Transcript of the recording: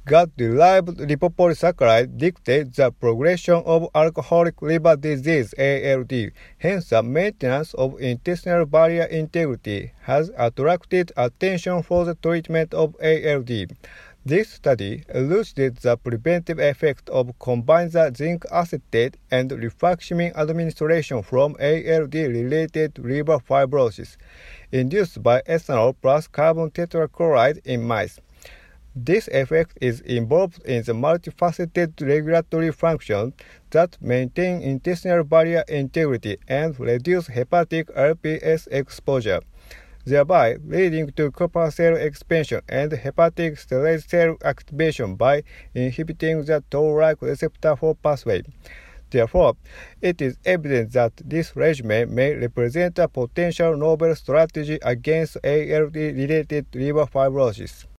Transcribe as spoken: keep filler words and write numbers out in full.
gut-derived lipopolysaccharide dictate the progression of alcoholic liver disease (A L D). Hence, the maintenance of intestinal barrier integrity has attracted attention for the treatment of A L D. This study elucidated the preventive effect of combined zinc acetate and rifaximin administration from A L D-related liver fibrosis induced by ethanol plus carbon tetrachloride in mice. This effect is involved in the multifaceted regulatory functions that maintain intestinal barrier integrity and reduce hepatic L P S exposure, thereby leading to copper cell expansion and hepatic stellate cell activation by inhibiting the toll-like receptor four pathway. Therefore, it is evident that this regimen may represent a potential novel strategy against A L D-related liver fibrosis.